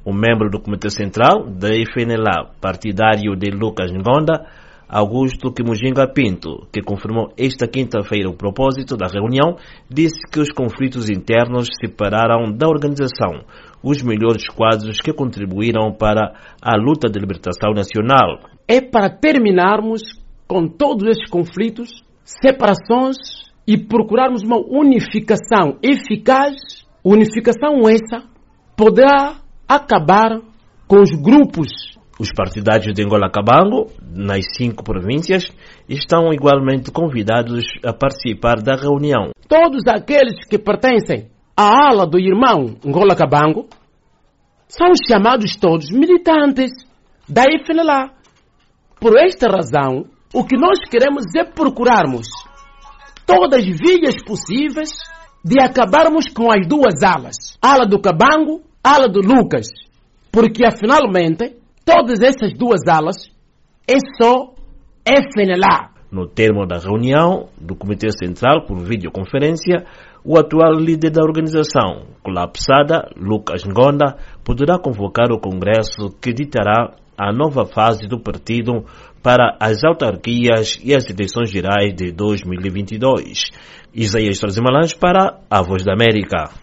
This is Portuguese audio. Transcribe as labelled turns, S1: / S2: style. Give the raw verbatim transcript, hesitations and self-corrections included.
S1: O membro do Comitê Central da F N L A, partidário de Lucas Ngonda, Augusto Kimujinga Pinto, que confirmou esta quinta-feira o propósito da reunião, disse que os conflitos internos separaram da organização os melhores quadros que contribuíram para a luta de libertação nacional.
S2: É para terminarmos com todos esses conflitos, separações e procurarmos uma unificação eficaz. Unificação essa poderá acabar com os grupos.
S1: Os partidários de Angola Cabango, nas cinco províncias, estão igualmente convidados a participar da reunião.
S2: Todos aqueles que pertencem à ala do irmão Angola Cabango são chamados todos militantes da F N L A. Por esta razão, o que nós queremos é procurarmos todas as vias possíveis de acabarmos com as duas alas. Ala do Cabango, ala do Lucas. Porque, afinalmente, todas essas duas alas é só F N L A.
S1: No termo da reunião do Comitê Central por videoconferência, o atual líder da organização, colapsada, Lucas Ngonda, poderá convocar o Congresso que ditará a nova fase do partido para as autarquias e as eleições gerais de dois mil e vinte e dois. Isaías Trazimalães para a Voz da América.